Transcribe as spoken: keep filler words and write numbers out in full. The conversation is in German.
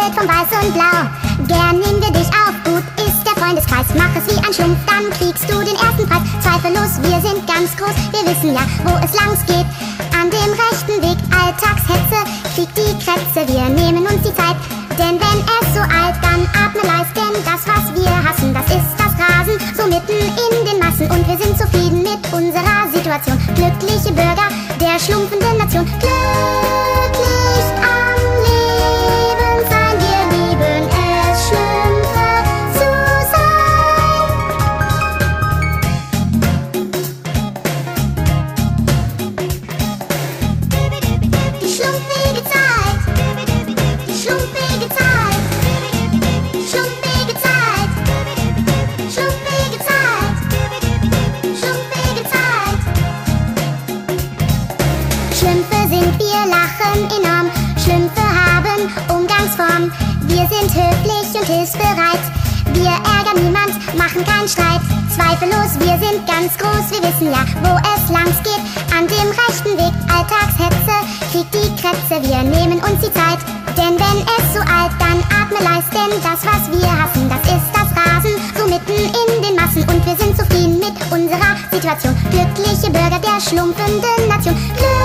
Welt von Weiß und Blau. Gern nehmen wir dich auf, gut ist der Freundeskreis. Mach es wie ein Schlumpf, dann kriegst du den ersten Preis. Zweifellos, wir sind ganz groß, wir wissen ja, wo es langs geht. An dem rechten Weg, Alltagshetze, kriegt die Krätze, wir nehmen uns die Zeit. Denn wenn es so alt, dann atme leis, denn das, was wir hassen, das ist das Rasen, so mitten in den Massen. Und wir sind zufrieden mit unserer Situation, glückliche Bürger der schlumpfenden Nation. Glücklich am Leben sein, wir lieben es, Schlümpfe zu sein. Die schlumpfige Zeit, die schlumpfige Zeit, schlumpfige Zeit, schlumpfige Zeit, schlumpfige Zeit. Schlümpfe sind wir, lachen enorm, Schlümpfe haben Umgangsform. Wir sind höflich und hilfsbereit, wir ärgern niemand, machen keinen Streit. Zweifellos, wir sind ganz groß, wir wissen ja, wo es langs geht. An dem rechten Weg, Alltagshetze, kriegt die Krätze, wir nehmen uns die Zeit. Denn wenn es so alt, dann atme leis, denn das, was wir hassen, das ist das Rasen, so mitten in den Massen. Und wir sind zufrieden mit unserer Situation, glückliche Bürger der schlumpfenden Nation.